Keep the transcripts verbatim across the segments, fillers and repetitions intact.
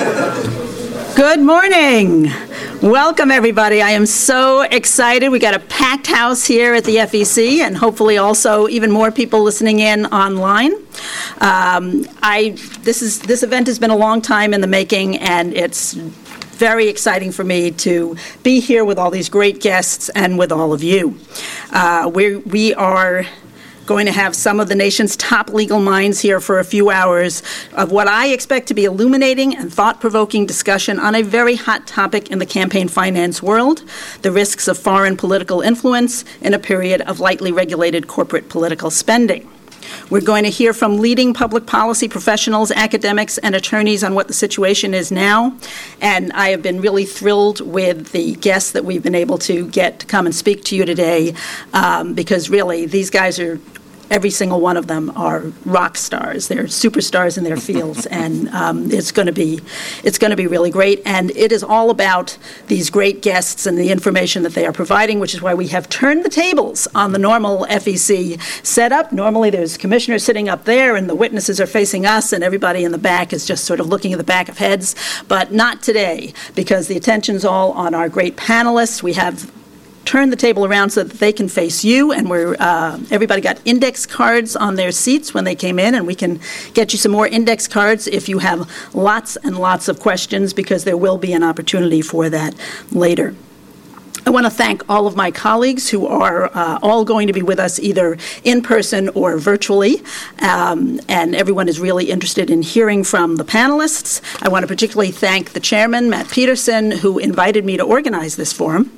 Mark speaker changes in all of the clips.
Speaker 1: Good morning. Welcome, everybody. I am so excited. We got a packed house here at the F E C, and hopefully also even more people listening in online. Um, I this is this event has been a long time in the making, and it's very exciting for me to be here with all these great guests and with all of you. Uh, we we are going to have some of the nation's top legal minds here for a few hours of what I expect to be illuminating and thought-provoking discussion on a very hot topic in the campaign finance world, the risks of foreign political influence in a period of lightly regulated corporate political spending. We're going to hear from leading public policy professionals, academics, and attorneys on what the situation is now. And I have been really thrilled with the guests that we've been able to get to come and speak to you today, um, because really these guys are, every single one of them are rock stars. They're superstars in their fields, and um, it's going to be it's going to be really great. And it is all about these great guests and the information that they are providing, which is why we have turned the tables on the normal F E C setup. Normally, there's commissioners sitting up there, and the witnesses are facing us, and everybody in the back is just sort of looking at the back of heads. But not today, because the attention's all on our great panelists. We have turn the table around so that they can face you, and we're uh, everybody got index cards on their seats when they came in, and we can get you some more index cards if you have lots and lots of questions, because there will be an opportunity for that later. I want to thank all of my colleagues who are uh, all going to be with us either in person or virtually, um, and everyone is really interested in hearing from the panelists. I want to particularly thank the chairman, Matt Peterson, who invited me to organize this forum.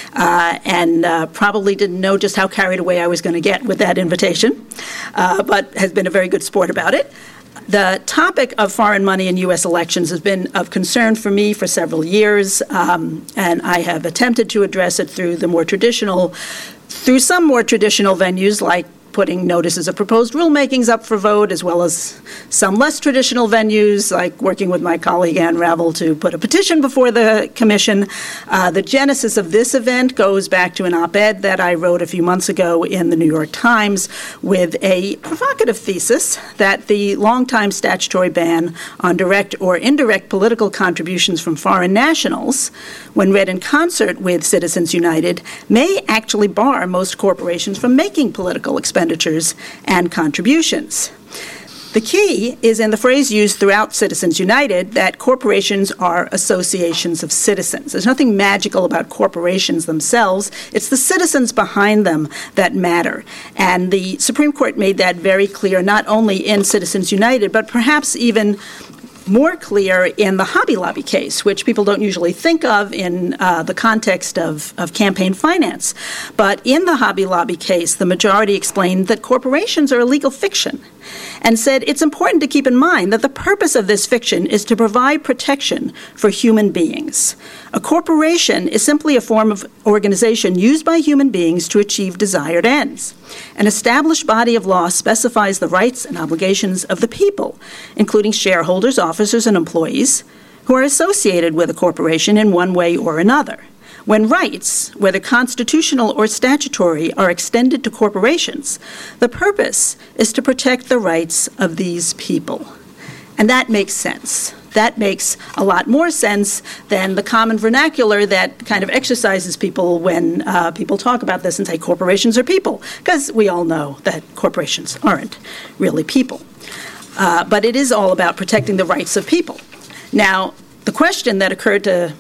Speaker 1: Uh, and uh, probably didn't know just how carried away I was going to get with that invitation, uh, but has been a very good sport about it. The topic of foreign money in U S elections has been of concern for me for several years, um, and I have attempted to address it through the more traditional, through some more traditional venues like putting notices of proposed rulemakings up for vote, as well as some less traditional venues, like working with my colleague Ann Ravel to put a petition before the commission. Uh, the genesis of this event goes back to an op-ed that I wrote a few months ago in the New York Times with a provocative thesis that the longtime statutory ban on direct or indirect political contributions from foreign nationals, when read in concert with Citizens United, may actually bar most corporations from making political expenditures expenditures and contributions. The key is in the phrase used throughout Citizens United that corporations are associations of citizens. There's nothing magical about corporations themselves. It's the citizens behind them that matter. And the Supreme Court made that very clear, not only in Citizens United, but perhaps even more clear in the Hobby Lobby case, which people don't usually think of in uh, the context of, of campaign finance. But in the Hobby Lobby case, the majority explained that corporations are a legal fiction and said it's important to keep in mind that the purpose of this fiction is to provide protection for human beings. A corporation is simply a form of organization used by human beings to achieve desired ends. An established body of law specifies the rights and obligations of the people, including shareholders, officers, and employees, who are associated with a corporation in one way or another. When rights, whether constitutional or statutory, are extended to corporations, the purpose is to protect the rights of these people. And that makes sense. That makes a lot more sense than the common vernacular that kind of exercises people when uh, people talk about this and say corporations are people, because we all know that corporations aren't really people. Uh, but it is all about protecting the rights of people. Now, the question that occurred to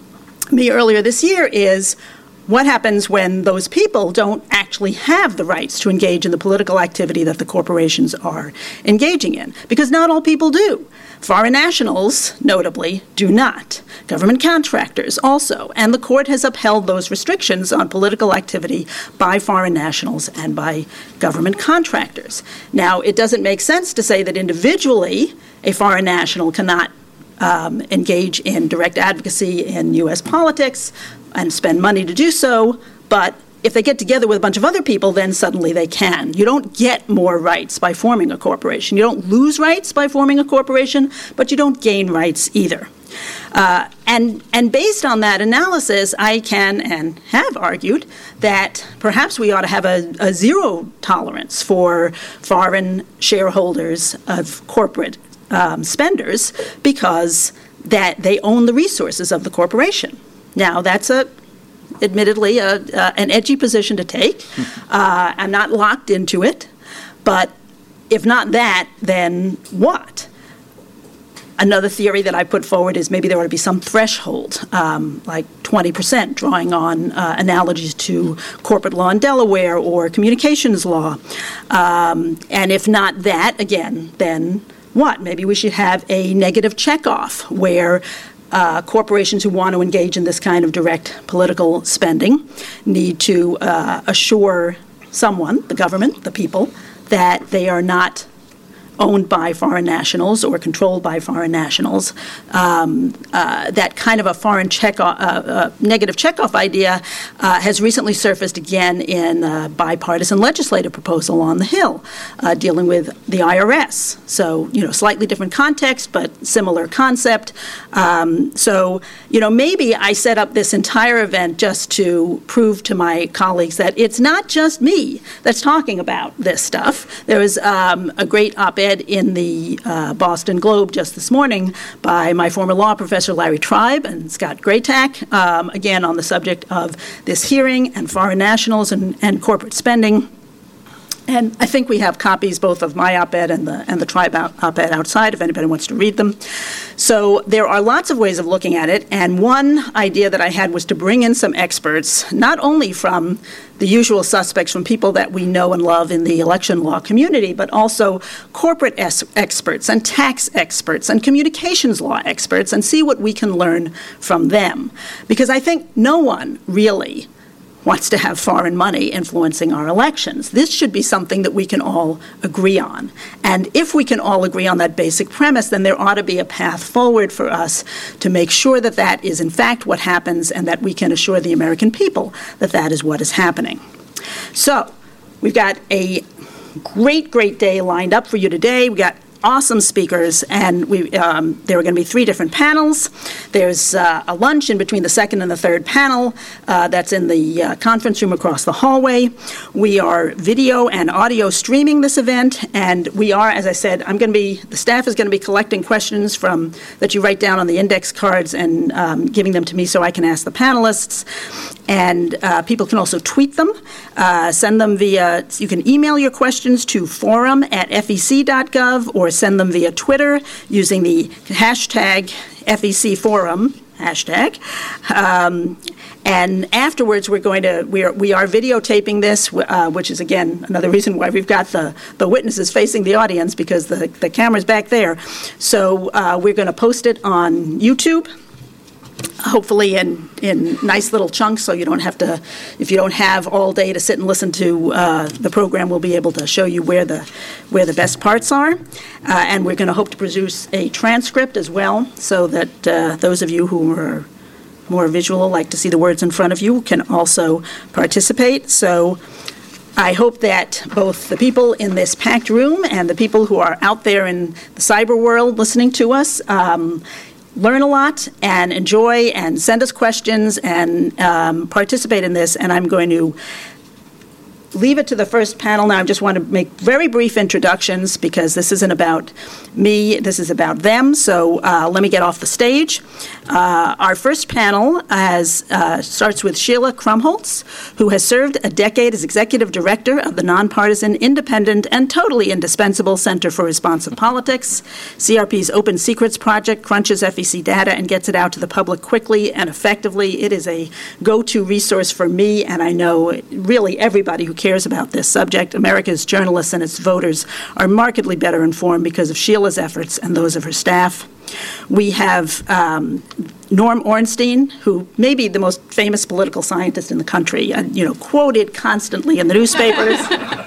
Speaker 1: me earlier this year is, what happens when those people don't actually have the rights to engage in the political activity that the corporations are engaging in? Because not all people do. Foreign nationals, notably, do not. Government contractors also. And the court has upheld those restrictions on political activity by foreign nationals and by government contractors. Now, it doesn't make sense to say that individually a foreign national cannot Um, engage in direct advocacy in U S politics and spend money to do so, but if they get together with a bunch of other people, then suddenly they can. You don't get more rights by forming a corporation. You don't lose rights by forming a corporation, but you don't gain rights either. Uh, and, and based on that analysis, I can and have argued that perhaps we ought to have a, a zero tolerance for foreign shareholders of corporate Um, spenders, because that they own the resources of the corporation. Now, that's a admittedly a, uh, an edgy position to take. Uh, I'm not locked into it, but if not that, then what? Another theory that I put forward is maybe there ought to be some threshold, um, like twenty percent, drawing on uh, analogies to corporate law in Delaware or communications law. Um, and if not that, again, then what? Maybe we should have a negative checkoff where uh, corporations who want to engage in this kind of direct political spending need to uh, assure someone, the government, the people, that they are not owned by foreign nationals or controlled by foreign nationals. Um, uh, that kind of a foreign check, uh, uh, negative checkoff idea uh, has recently surfaced again in a bipartisan legislative proposal on the Hill uh, dealing with the I R S. So, you know, slightly different context, but similar concept. Um, so, you know, maybe I set up this entire event just to prove to my colleagues that it's not just me that's talking about this stuff. There was um, a great op-ed in the uh, Boston Globe just this morning by my former law professor Larry Tribe and Scott Graytack, um, again on the subject of this hearing and foreign nationals and, and corporate spending. And I think we have copies both of my op-ed and the and the Tribe op-ed outside if anybody wants to read them. So there are lots of ways of looking at it, and one idea that I had was to bring in some experts, not only from the usual suspects, from people that we know and love in the election law community, but also corporate es- experts and tax experts and communications law experts, and see what we can learn from them. Because I think no one really wants to have foreign money influencing our elections. This should be something that we can all agree on. And if we can all agree on that basic premise, then there ought to be a path forward for us to make sure that that is in fact what happens and that we can assure the American people that that is what is happening. So we've got a great, great day lined up for you today. We got awesome speakers, and we um, there are going to be three different panels. There's uh, a lunch in between the second and the third panel uh, that's in the uh, conference room across the hallway. We are video and audio streaming this event, and we are, as I said, I'm going to be, the staff is going to be collecting questions from that you write down on the index cards and um, giving them to me so I can ask the panelists. And uh, people can also tweet them, uh, send them via, you can email your questions to forum at F E C dot gov or send them via Twitter using the hashtag F E C forum, hashtag. Um, and afterwards, we're going to, we are, we are videotaping this, uh, which is, again, another reason why we've got the, the witnesses facing the audience, because the, the camera's back there. So uh, we're going to post it on YouTube, hopefully in, in nice little chunks, so you don't have to, if you don't have all day to sit and listen to uh, the program, we'll be able to show you where the where the best parts are. Uh, and we're going to hope to produce a transcript as well, so that uh, those of you who are more visual, like to see the words in front of you, can also participate. So I hope that both the people in this packed room and the people who are out there in the cyber world listening to us um, learn a lot and enjoy and send us questions and um, participate in this. And I'm going to leave it to the first panel now. I just want to make very brief introductions because this isn't about me, this is about them. So uh, let me get off the stage. Uh, our first panel has, uh, starts with Sheila Krumholtz, who has served a decade as executive director of the nonpartisan, independent, and totally indispensable Center for Responsive Politics. C R P's Open Secrets Project crunches F E C data and gets it out to the public quickly and effectively. It is a go-to resource for me, and I know really everybody who cares about this subject. America's journalists and its voters are markedly better informed because of Sheila's efforts and those of her staff. We have um, Norm Ornstein, who may be the most famous political scientist in the country, and, you know, quoted constantly in the newspapers.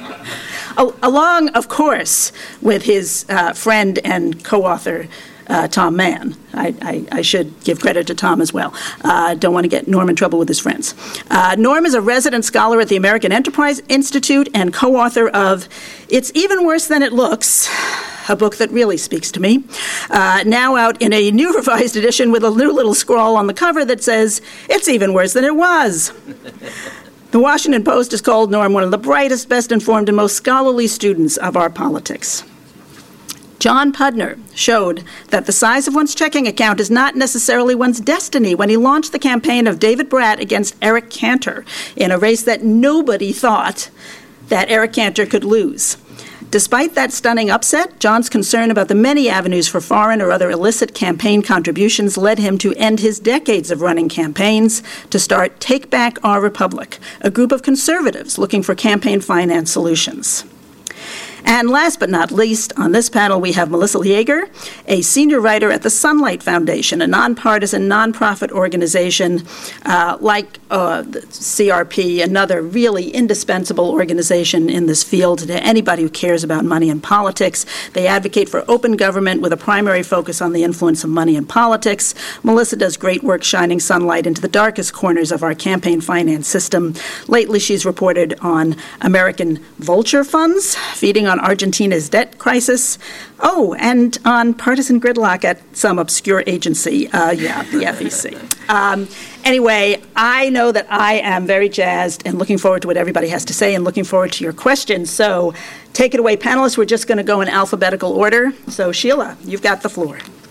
Speaker 1: Along, of course, with his uh, friend and co-author, Uh, Tom Mann. I, I, I should give credit to Tom as well. Uh, don't want to get Norm in trouble with his friends. Uh, Norm is a resident scholar at the American Enterprise Institute and co-author of It's Even Worse Than It Looks, a book that really speaks to me, uh, now out in a new revised edition with a new little scrawl on the cover that says, "It's even worse than it was." The Washington Post has called Norm one of the brightest, best informed, and most scholarly students of our politics. John Pudner showed that the size of one's checking account is not necessarily one's destiny when he launched the campaign of David Brat against Eric Cantor in a race that nobody thought that Eric Cantor could lose. Despite that stunning upset, John's concern about the many avenues for foreign or other illicit campaign contributions led him to end his decades of running campaigns to start Take Back Our Republic, a group of conservatives looking for campaign finance solutions. And last but not least, on this panel, we have Melissa Yeager, a senior writer at the Sunlight Foundation, a nonpartisan, nonprofit organization uh, like uh, the C R P, another really indispensable organization in this field to anybody who cares about money and politics. They advocate for open government with a primary focus on the influence of money in politics. Melissa does great work shining sunlight into the darkest corners of our campaign finance system. Lately, she's reported on American vulture funds, feeding on Argentina's debt crisis, oh, and on partisan gridlock at some obscure agency, uh, yeah, the F E C. Um, anyway, I know that I am very jazzed and looking forward to what everybody has to say and looking forward to your questions. So take it away, panelists. We're just going to go in alphabetical order. So Sheila, you've got the floor.